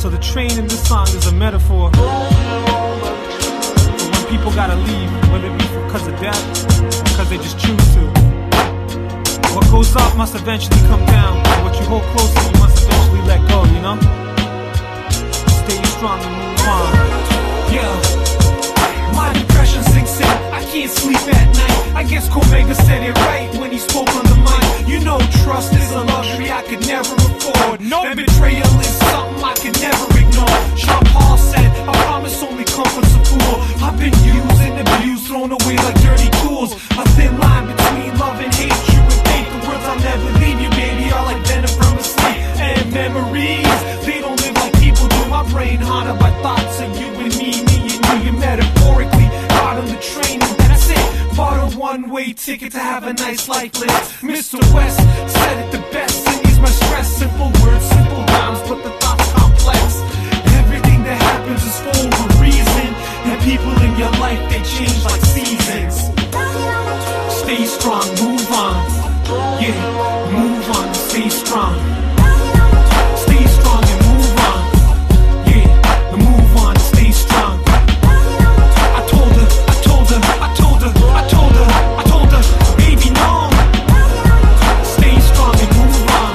So the train in this song is a metaphor for when people gotta leave, whether it be because of death, because they just choose to. What goes up must eventually come down, and what you hold closely you must eventually let go, you know? Stay strong and move on. Yeah, my depression sinks in, I can't sleep at night. I guess Cormega said it right when he spoke on the mic. You know trust is a luxury I could never afford. And betrayal is something I could never ignore. Jean Paul said, I promise only comforts a fool. I've been used and abused, thrown away like dirty tools. A thin line between love and hate. You would think the words I'll never leave you, baby, are like venom from a snake. And memories, they don't live like people do. My brain haunted by thoughts of you and me and you metaphorically. Got on the train and that's it. Bought a one-way ticket to have a nice life lived. Mr. West said it the best and ease my stress. Simple words, simple rhymes, but the thought's complex. Everything that happens is for a reason, and people in your life, they change like seasons. Stay strong, move on. Yeah, move on, stay strong. Stay strong and move on. Yeah, move on, stay strong. I told her, baby, no. Stay strong and move on.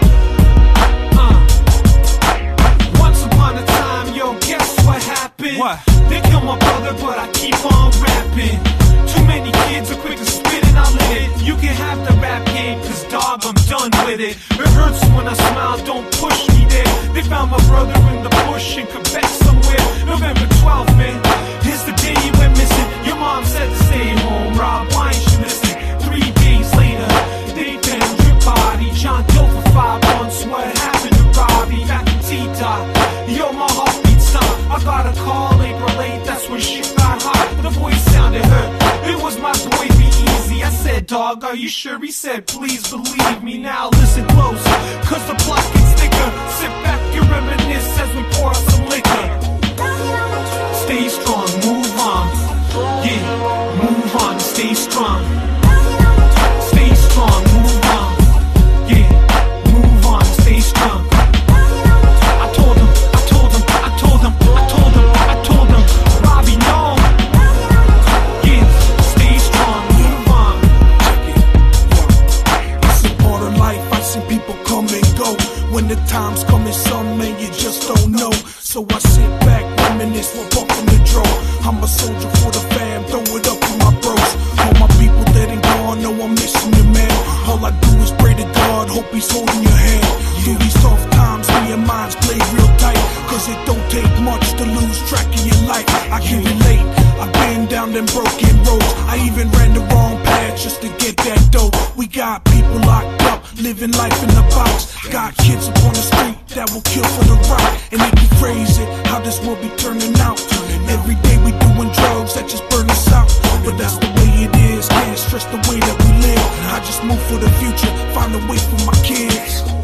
Once upon a time, yo, guess what happened? What? They kill my brother, but I keep on rapping. Too many kids are quick to spit and I'll let it. You can have the rap game, cause dog, I'm done with it. It hurts when I smile, don't push me there. They found my brother in the bush in Quebec somewhere. November 12th, man, is the day he went missing. Your mom said to stay home, Rob, why ain't you listening? 3 days later, they found your body. John Doe for 5 months, what happened to Robbie? Back in T-Top, yo, my heart beats up. I got a call April 8th, that's when shit got hot. The voice sounded hurt, it was my boy Be-Easy. I said, dog, are you sure? He said, please believe me. Now listen close, cause the plot gets thicker. Sit back and reminisce as we pour out some liquor. Stay strong, move on. Yeah, move on, stay strong. Stay strong, move on. Yeah, move on, stay strong. I told him, Robbie, no. Yeah, stay strong, move on. It's a part of life, I've seen people come and go. When the time's coming, some man you just don't know. So I sit back, reminisce, we're bumping the draw. I'm a soldier for the fam, throw it up for my bros. All my people dead and gone, know I'm missing you, man. All I do is pray to God, hope he's holding your hand. Through these tough times, me and mine's played real tight. Cause it don't take much to lose track of your life. I can relate, I've been down them broken roads. I even ran the wrong path just to get that dough. We got people locked up, living life in the box. Got kids up on the street that will kill for the right. And they can phrase it, how this world be turning out. Every day we doing drugs that just burn us out. But that's the way it is, can't stress the way that we live. I just move for the future, find a way for my kids.